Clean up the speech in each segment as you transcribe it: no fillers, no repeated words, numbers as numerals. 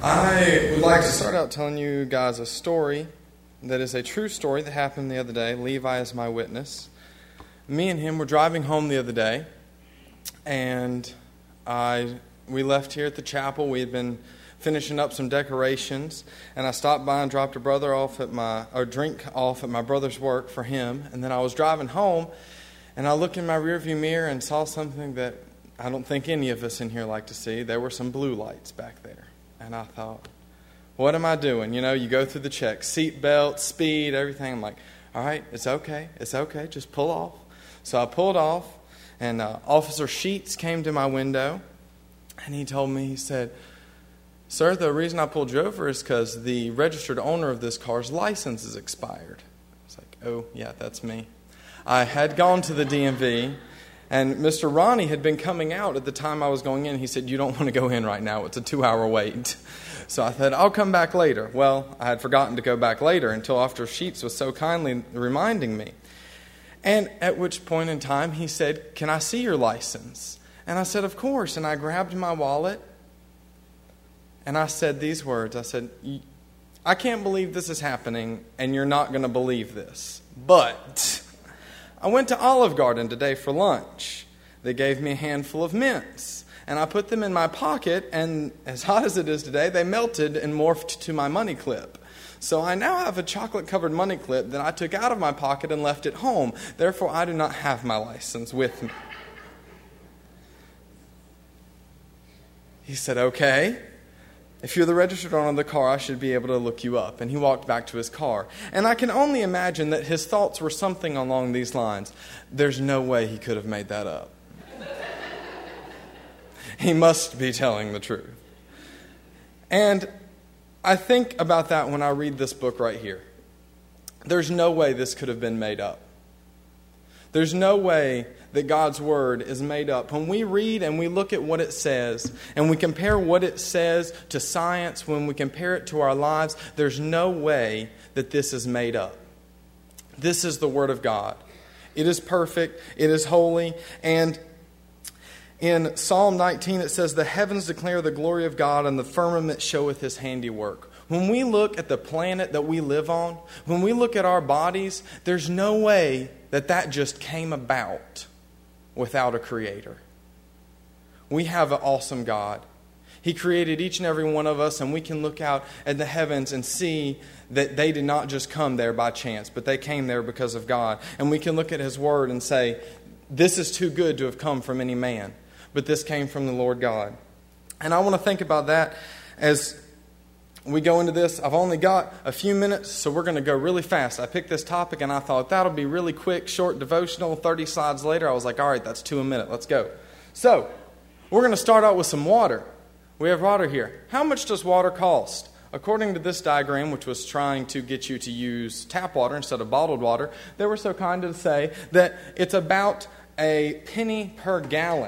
I would like to start out telling you guys a story that is a true story that happened the other day. Levi is my witness. Me and him were driving home the other day, and we left here at the chapel. We had been finishing up some decorations, and I stopped by and dropped a drink off at my brother's work for him. And then I was driving home, and I looked in my rearview mirror and saw something that I don't think any of us in here like to see. There were some blue lights back there. And I thought, what am I doing? You know, you go through the checks, seat belt, speed, everything. I'm like, all right, it's okay, just pull off. So I pulled off, and Officer Sheets came to my window, and he told me, he said, "Sir, the reason I pulled you over is because the registered owner of this car's license is expired." I was like, oh, yeah, that's me. I had gone to the DMV, and Mr. Ronnie had been coming out at the time I was going in. He said, "You don't want to go in right now. It's a 2-hour wait." So I said, "I'll come back later." Well, I had forgotten to go back later until Officer Sheets was so kindly reminding me. And at which point in time, he said, "Can I see your license?" And I said, "Of course." And I grabbed my wallet, and I said these words. I said, "I can't believe this is happening, and you're not going to believe this. But I went to Olive Garden today for lunch. They gave me a handful of mints, and I put them in my pocket, and as hot as it is today, they melted and morphed to my money clip. So I now have a chocolate-covered money clip that I took out of my pocket and left at home. Therefore, I do not have my license with me." He said, "Okay. If you're the registered owner of the car, I should be able to look you up." And he walked back to his car. And I can only imagine that his thoughts were something along these lines. There's no way he could have made that up. He must be telling the truth. And I think about that when I read this book right here. There's no way this could have been made up. There's no way that God's Word is made up. When we read and we look at what it says, and we compare what it says to science, when we compare it to our lives, there's no way that this is made up. This is the Word of God. It is perfect, it is holy, and in Psalm 19 it says, "The heavens declare the glory of God, and the firmament showeth His handiwork." When we look at the planet that we live on, when we look at our bodies, there's no way that that just came about without a creator. We have an awesome God. He created each and every one of us, and we can look out at the heavens and see that they did not just come there by chance, but they came there because of God. And we can look at His Word and say, this is too good to have come from any man, but this came from the Lord God. And I want to think about that as we go into this. I've only got a few minutes, so we're going to go really fast. I picked this topic, and I thought that'll be really quick, short devotional. 30 slides later, I was like, all right, that's 2 a minute. Let's go. So, we're going to start out with some water. We have water here. How much does water cost? According to this diagram, which was trying to get you to use tap water instead of bottled water, they were so kind to say that it's about a penny per gallon.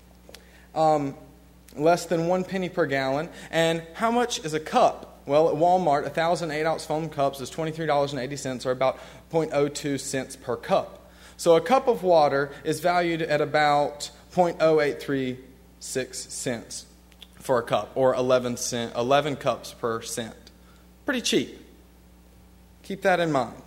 Less than 1 penny per gallon. And how much is a cup? Well, at Walmart, 1,000 8-ounce foam cups is $23.80, or about 0.02 cents per cup. So a cup of water is valued at about 0.0836 cents for a cup, or 11 cups per cent. Pretty cheap. Keep that in mind.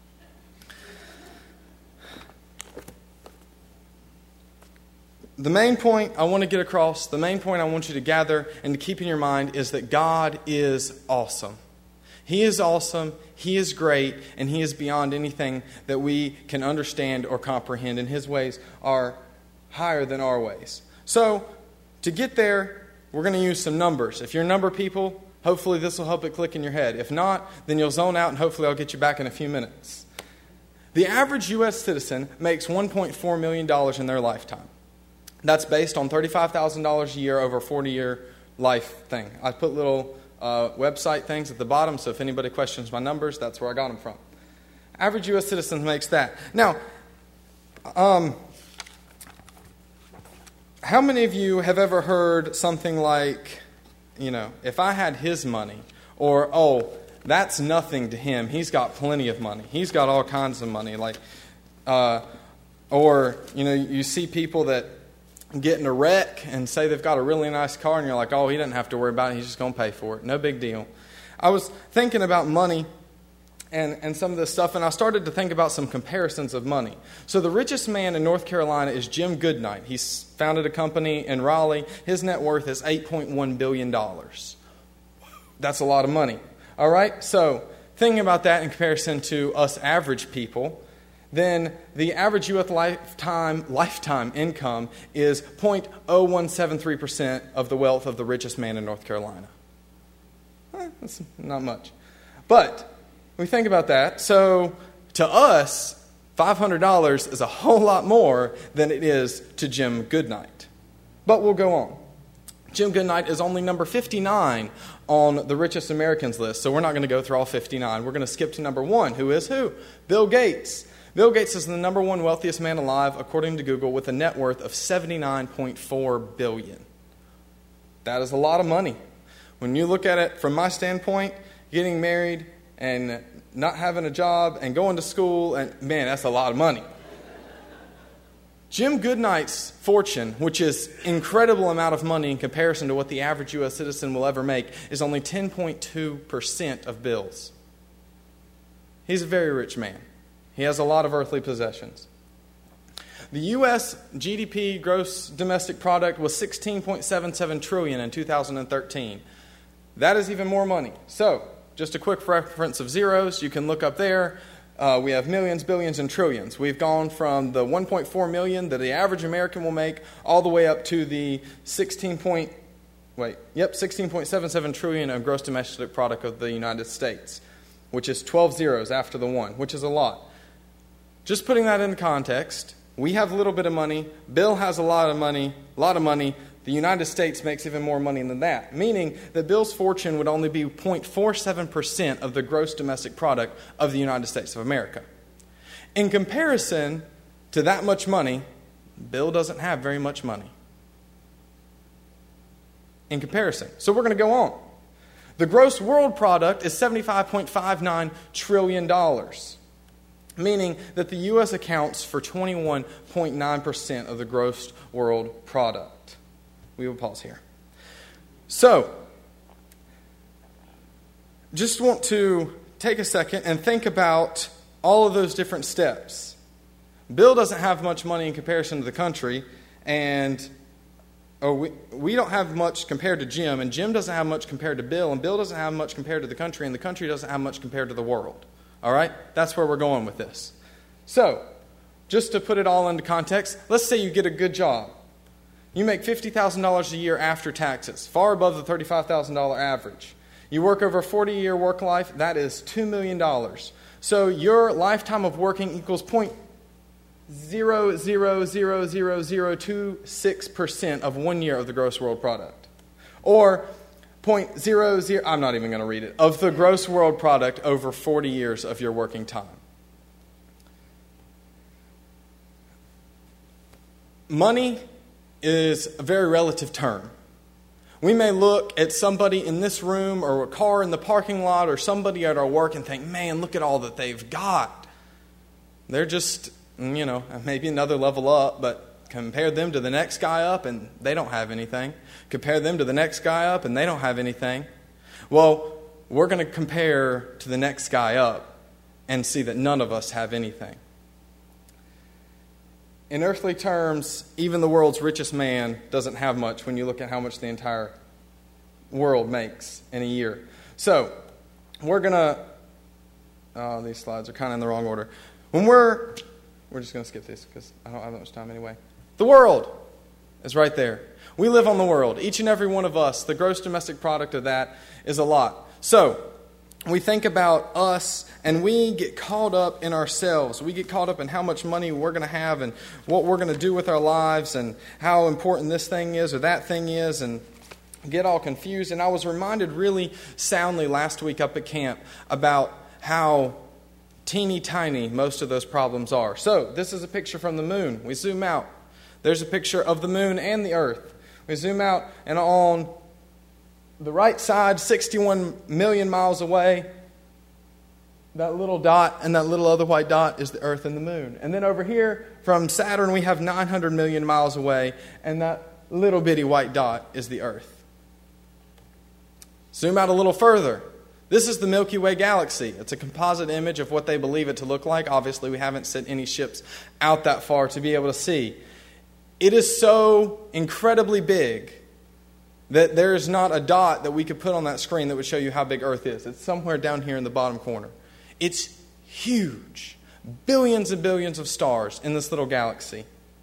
The main point I want to get across, the main point I want you to gather and to keep in your mind is that God is awesome. He is awesome, He is great, and He is beyond anything that we can understand or comprehend, and His ways are higher than our ways. So, to get there, we're going to use some numbers. If you're number people, hopefully this will help it click in your head. If not, then you'll zone out, and hopefully I'll get you back in a few minutes. The average U.S. citizen makes $1.4 million in their lifetime. That's based on $35,000 a year over a 40-year life thing. I put little website things at the bottom, so if anybody questions my numbers, that's where I got them from. Average U.S. citizen makes that. Now, how many of you have ever heard something like, if I had his money, or, oh, that's nothing to him. He's got plenty of money. He's got all kinds of money. Or, you see people that get in a wreck and say they've got a really nice car, and you're like, oh, he doesn't have to worry about it. He's just going to pay for it. No big deal. I was thinking about money and some of this stuff, and I started to think about some comparisons of money. So the richest man in North Carolina is Jim Goodnight. He's founded a company in Raleigh. His net worth is $8.1 billion. That's a lot of money. All right? So thinking about that in comparison to us average people, then the average U.S. lifetime income is 0.0173% of the wealth of the richest man in North Carolina. That's not much. But we think about that. So to us, $500 is a whole lot more than it is to Jim Goodnight. But we'll go on. Jim Goodnight is only number 59 on the richest Americans list. So we're not going to go through all 59. We're going to skip to number 1. Who is who? Bill Gates. Bill Gates is the number 1 wealthiest man alive, according to Google, with a net worth of $79.4 billion. That is a lot of money. When you look at it from my standpoint, getting married and not having a job and going to school, and man, that's a lot of money. Jim Goodnight's fortune, which is incredible amount of money in comparison to what the average U.S. citizen will ever make, is only 10.2% of Bill's. He's a very rich man. He has a lot of earthly possessions. The U.S. GDP, gross domestic product, was $16.77 trillion in 2013. That is even more money. So, just a quick reference of zeros. You can look up there. We have millions, billions, and trillions. We've gone from the 1.4 million that the average American will make all the way up to the 16.77 trillion of gross domestic product of the United States, which is 12 zeros after the 1, which is a lot. Just putting that into context, we have a little bit of money. Bill has a lot of money. The United States makes even more money than that, meaning that Bill's fortune would only be 0.47% of the gross domestic product of the United States of America. In comparison to that much money, Bill doesn't have very much money. In comparison. So we're going to go on. The gross world product is $75.59 trillion. Meaning that the U.S. accounts for 21.9% of the gross world product. We will pause here. So, just want to take a second and think about all of those different steps. Bill doesn't have much money in comparison to the country, and we don't have much compared to Jim, and Jim doesn't have much compared to Bill, and Bill doesn't have much compared to the country, and the country doesn't have much compared to the world. All right? That's where we're going with this. So, just to put it all into context, let's say you get a good job. You make $50,000 a year after taxes, far above the $35,000 average. You work over a 40-year work life, that is $2 million. So your lifetime of working equals 0.000026% of 1 year of the gross world product. Or 0.00, I'm not even going to read it, of the gross world product over 40 years of your working time. Money is a very relative term. We may look at somebody in this room or a car in the parking lot or somebody at our work and think, man, look at all that they've got. They're just, maybe another level up, but compare them to the next guy up and they don't have anything. Compare them to the next guy up and they don't have anything. Well, we're going to compare to the next guy up and see that none of us have anything. In earthly terms, even the world's richest man doesn't have much when you look at how much the entire world makes in a year. So, we're going to... Oh, these slides are kind of in the wrong order. We're just going to skip this because I don't have that much time anyway. The world is right there. We live on the world. Each and every one of us, the gross domestic product of that is a lot. So, we think about us and we get caught up in ourselves. We get caught up in how much money we're going to have and what we're going to do with our lives and how important this thing is or that thing is and get all confused. And I was reminded really soundly last week up at camp about how teeny tiny most of those problems are. So this is a picture from the moon. We zoom out. There's a picture of the moon and the earth. We zoom out and on the right side, 61 million miles away, That little dot and that little other white dot is the Earth and the Moon. And then over here from Saturn we have 900 million miles away, and that little bitty white dot is the Earth. Zoom out a little further. This is the Milky Way galaxy. It's a composite image of what they believe it to look like. Obviously, we haven't sent any ships out that far to be able to see. It is so incredibly big that there is not a dot that we could put on that screen that would show you how big Earth is. It's somewhere down here in the bottom corner. It's huge. Billions and billions of stars in this little galaxy.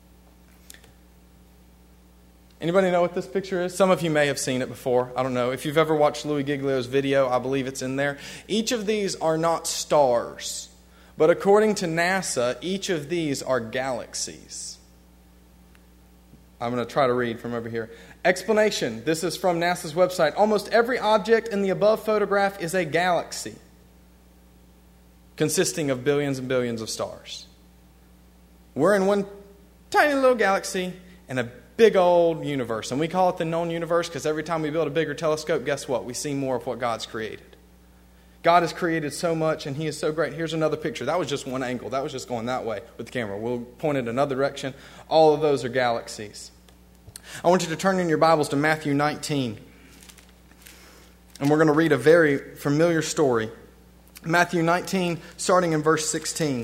Anybody know what this picture is? Some of you may have seen it before. I don't know. If you've ever watched Louis Giglio's video, I believe it's in there. Each of these are not stars. But according to NASA, each of these are galaxies. I'm going to try to read from over here. Explanation. This is from NASA's website. Almost every object in the above photograph is a galaxy consisting of billions and billions of stars. We're in one tiny little galaxy in a big old universe. And we call it the known universe because every time we build a bigger telescope, guess what? We see more of what God's created. God has created so much and He is so great. Here's another picture. That was just one angle. That was just going that way with the camera. We'll point it another direction. All of those are galaxies. I want you to turn in your Bibles to Matthew 19. And we're going to read a very familiar story. Matthew 19, starting in verse 16.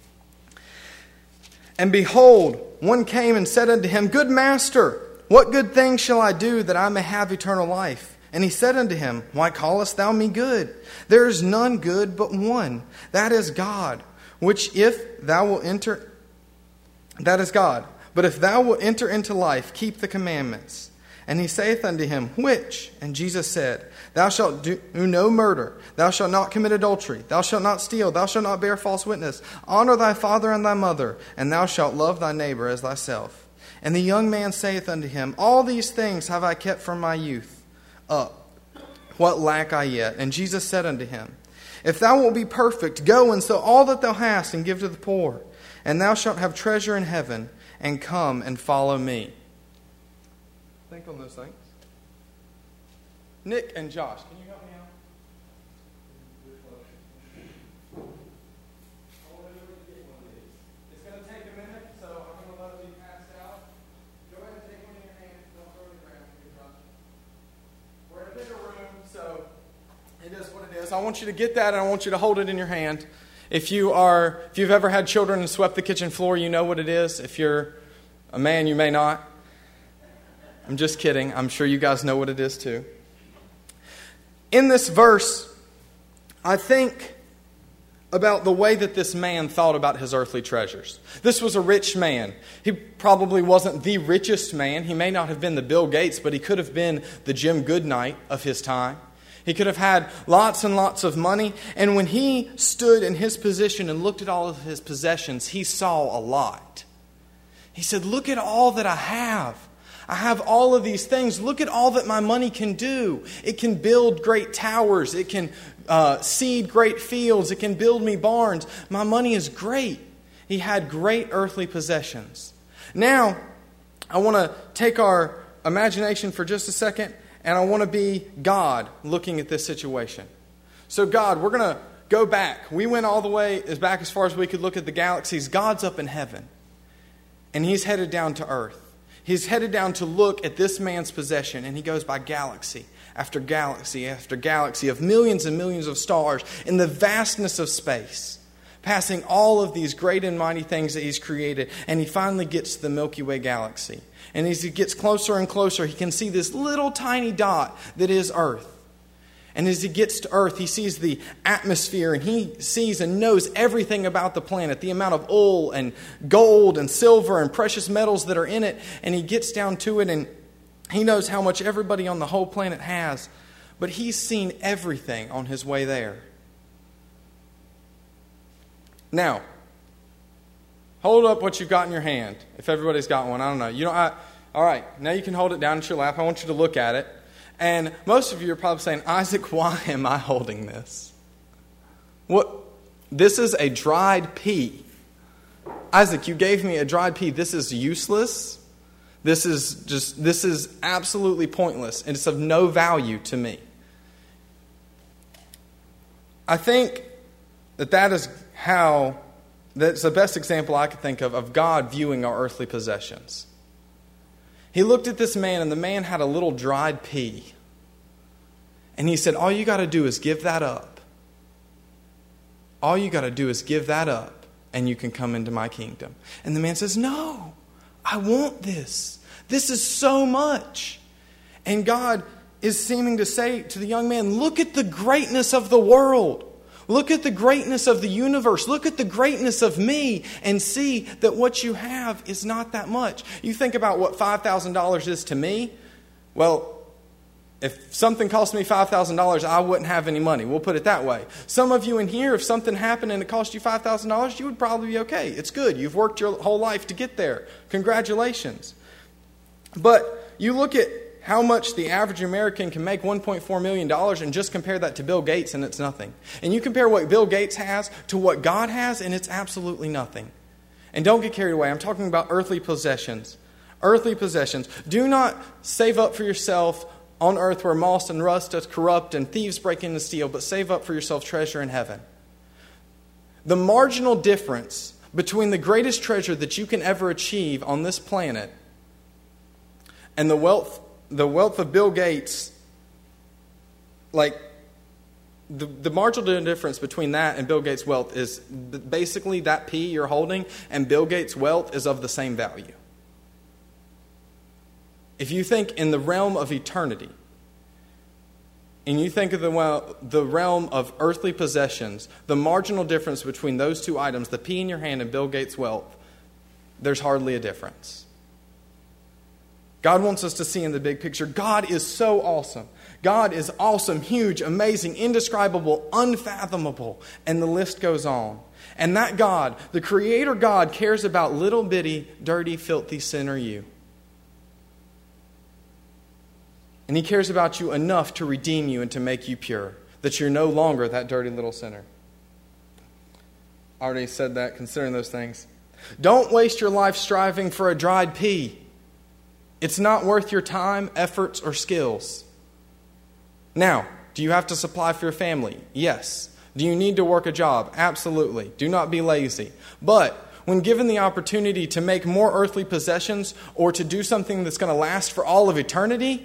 And behold, one came and said unto him, Good master, what good thing shall I do that I may have eternal life? And he said unto him, Why callest thou me good? There is none good but one, that is God, which if thou wilt enter, that is God. But if thou wilt enter into life, keep the commandments. And he saith unto him, Which? And Jesus said, Thou shalt do no murder. Thou shalt not commit adultery. Thou shalt not steal. Thou shalt not bear false witness. Honor thy father and thy mother. And thou shalt love thy neighbor as thyself. And the young man saith unto him, All these things have I kept from my youth up. What lack I yet? And Jesus said unto him, If thou wilt be perfect, go and sell all that thou hast and give to the poor. And thou shalt have treasure in heaven. And come and follow me. Think on those things. Nick and Josh, can you help me out? It's going to take a minute, so I'm going to let it be passed out. Go ahead and take one in your hand. Don't throw it around here, Josh. We're in a bigger room, so it is what it is. I want you to get that, and I want you to hold it in your hand. If you've ever had children and swept the kitchen floor, you know what it is. If you're a man, you may not. I'm just kidding. I'm sure you guys know what it is too. In this verse, I think about the way that this man thought about his earthly treasures. This was a rich man. He probably wasn't the richest man. He may not have been the Bill Gates, but he could have been the Jim Goodnight of his time. He could have had lots and lots of money. And when he stood in his position and looked at all of his possessions, he saw a lot. He said, Look at all that I have. I have all of these things. Look at all that my money can do. It can build great towers. It can seed great fields. It can build me barns. My money is great. He had great earthly possessions. Now, I want to take our imagination for just a second, and I want to be God looking at this situation. So God, we're going to go back. We went all the way back as far as we could look at the galaxies. God's up in heaven, and He's headed down to earth. He's headed down to look at this man's possession, and he goes by galaxy after galaxy after galaxy of millions and millions of stars in the vastness of space, passing all of these great and mighty things that He's created, and he finally gets to the Milky Way galaxy. And as he gets closer and closer, he can see this little tiny dot that is Earth. And as he gets to Earth, he sees the atmosphere, and he sees and knows everything about the planet, the amount of oil and gold and silver and precious metals that are in it. And he gets down to it, and he knows how much everybody on the whole planet has. But he's seen everything on his way there. Now, hold up what you've got in your hand. If everybody's got one, I don't know. All right, now you can hold it down at your lap. I want you to look at it. And most of you are probably saying, Isaac, why am I holding this? What? This is a dried pea. Isaac, you gave me a dried pea. This is useless. This is absolutely pointless, and it's of no value to me. I think that's the best example I could think of God viewing our earthly possessions. He looked at this man, and the man had a little dried pea. And he said, all you got to do is give that up. All you got to do is give that up, and you can come into my kingdom. And the man says, no, I want this. This is so much. And God is seeming to say to the young man, look at the greatness of the world. Look at the greatness of the universe. Look at the greatness of me and see that what you have is not that much. You think about what $5,000 is to me. Well, if something cost me $5,000, I wouldn't have any money. We'll put it that way. Some of you in here, if something happened and it cost you $5,000, you would probably be okay. It's good. You've worked your whole life to get there. Congratulations. But you look at how much the average American can make, $1.4 million, and just compare that to Bill Gates, and it's nothing. And you compare what Bill Gates has to what God has, and it's absolutely nothing. And don't get carried away. I'm talking about earthly possessions. Earthly possessions. Do not save up for yourself on earth where moss and rust does corrupt and thieves break in and steal, but save up for yourself treasure in heaven. The marginal difference between the greatest treasure that you can ever achieve on this planet and the wealth of Bill Gates, like the marginal difference between that and Bill Gates' wealth is basically that pea you're holding and Bill Gates' wealth is of the same value. If you think in the realm of eternity, and you think of the realm of earthly possessions, the marginal difference between those two items, the pea in your hand and Bill Gates' wealth, there's hardly a difference. God wants us to see in the big picture. God is so awesome. God is awesome, huge, amazing, indescribable, unfathomable. And the list goes on. And that God, the Creator God, cares about little bitty, dirty, filthy sinner you. And He cares about you enough to redeem you and to make you pure. That you're no longer that dirty little sinner. I already said that, considering those things. Don't waste your life striving for a dried pea. It's not worth your time, efforts, or skills. Now, do you have to supply for your family? Yes. Do you need to work a job? Absolutely. Do not be lazy. But when given the opportunity to make more earthly possessions or to do something that's going to last for all of eternity,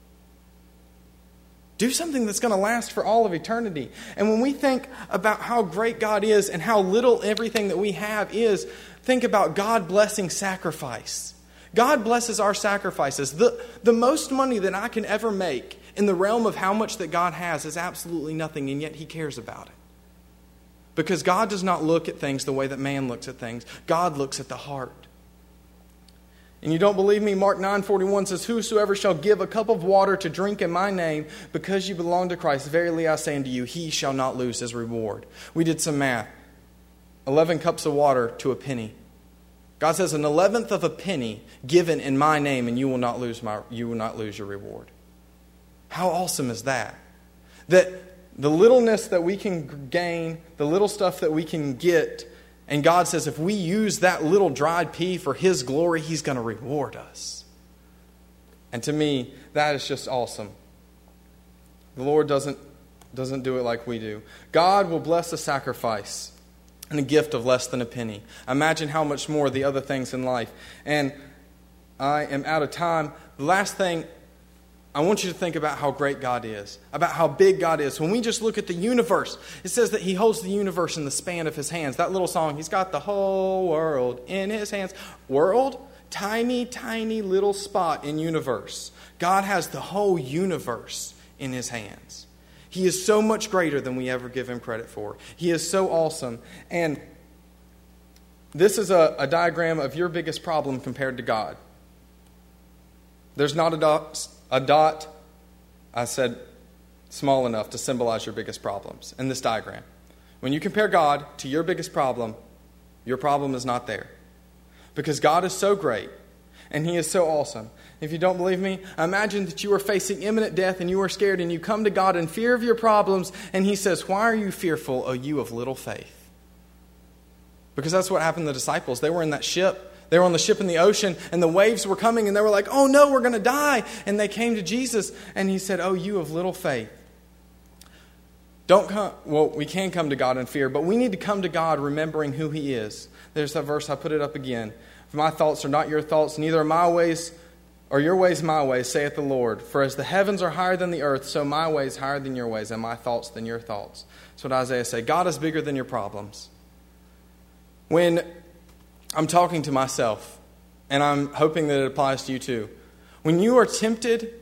do something that's going to last for all of eternity. And when we think about how great God is and how little everything that we have is, think about God blessing sacrifice. God blesses our sacrifices. The most money that I can ever make in the realm of how much that God has is absolutely nothing, and yet He cares about it. Because God does not look at things the way that man looks at things. God looks at the heart. And you don't believe me? Mark 9:41 says, whosoever shall give a cup of water to drink in my name, because you belong to Christ, verily I say unto you, he shall not lose his reward. We did some math. 11 cups of water to a penny. God says an 11th of a penny given in my name, and you will not lose your reward. How awesome is that? That the littleness that we can gain, the little stuff that we can get, and God says if we use that little dried pea for His glory, He's going to reward us. And to me, that is just awesome. The Lord doesn't do it like we do. God will bless a sacrifice and a gift of less than a penny. Imagine how much more the other things in life. And I am out of time. The last thing, I want you to think about how great God is, about how big God is. When we just look at the universe, it says that He holds the universe in the span of His hands. That little song, He's got the whole world in His hands. World? Tiny, tiny little spot in universe. God has the whole universe in His hands. He is so much greater than we ever give Him credit for. He is so awesome. And this is a diagram of your biggest problem compared to God. There's not a dot, I said, small enough to symbolize your biggest problems in this diagram. When you compare God to your biggest problem, your problem is not there. Because God is so great and He is so awesome. If you don't believe me, imagine that you are facing imminent death and you are scared and you come to God in fear of your problems and He says, why are you fearful, O you of little faith? Because that's what happened to the disciples. They were in that ship. They were on the ship in the ocean and the waves were coming and they were like, oh no, we're going to die. And they came to Jesus and He said, oh, you of little faith. we can come to God in fear, but we need to come to God remembering who He is. There's that verse, I put it up again. For my thoughts are not your thoughts, neither are my ways or your ways my ways, saith the Lord. For as the heavens are higher than the earth, so my ways higher than your ways, and my thoughts than your thoughts. That's what Isaiah said. God is bigger than your problems. When I'm talking to myself, and I'm hoping that it applies to you too, when you are tempted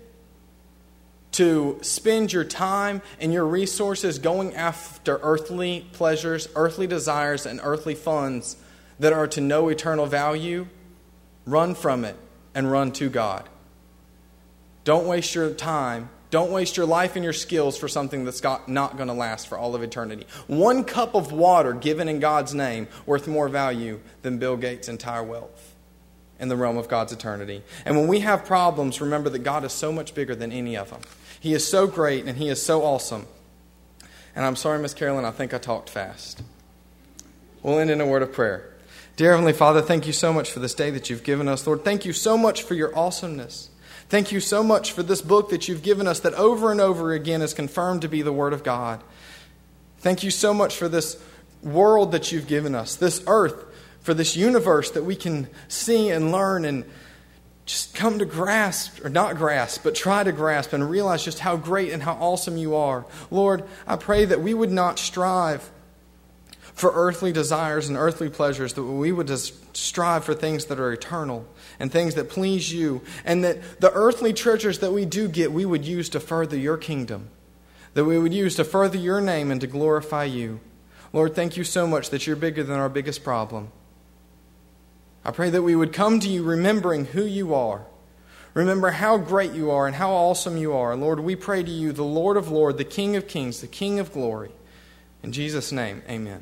to spend your time and your resources going after earthly pleasures, earthly desires, and earthly funds that are to no eternal value, run from it and run to God. Don't waste your time. Don't waste your life and your skills for something that's not going to last for all of eternity. One cup of water given in God's name worth more value than Bill Gates' entire wealth in the realm of God's eternity. And when we have problems, remember that God is so much bigger than any of them. He is so great and He is so awesome. And I'm sorry, Miss Carolyn, I think I talked fast. We'll end in a word of prayer. Dear Heavenly Father, thank you so much for this day that you've given us. Lord, thank you so much for your awesomeness. Thank you so much for this book that you've given us that over and over again is confirmed to be the Word of God. Thank you so much for this world that you've given us, this earth, for this universe that we can see and learn and just come to grasp, or not grasp, but try to grasp and realize just how great and how awesome you are. Lord, I pray that we would not strive for earthly desires and earthly pleasures, that we would just strive for things that are eternal and things that please you, and that the earthly treasures that we do get, we would use to further your kingdom, that we would use to further your name and to glorify you. Lord, thank you so much that you're bigger than our biggest problem. I pray that we would come to you remembering who you are. Remember how great you are and how awesome you are. Lord, we pray to you, the Lord of Lords, the King of Kings, the King of Glory. In Jesus' name, amen.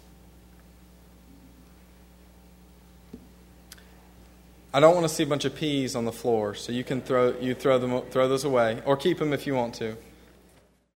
I don't want to see a bunch of peas on the floor, so you can throw those away, or keep them if you want to.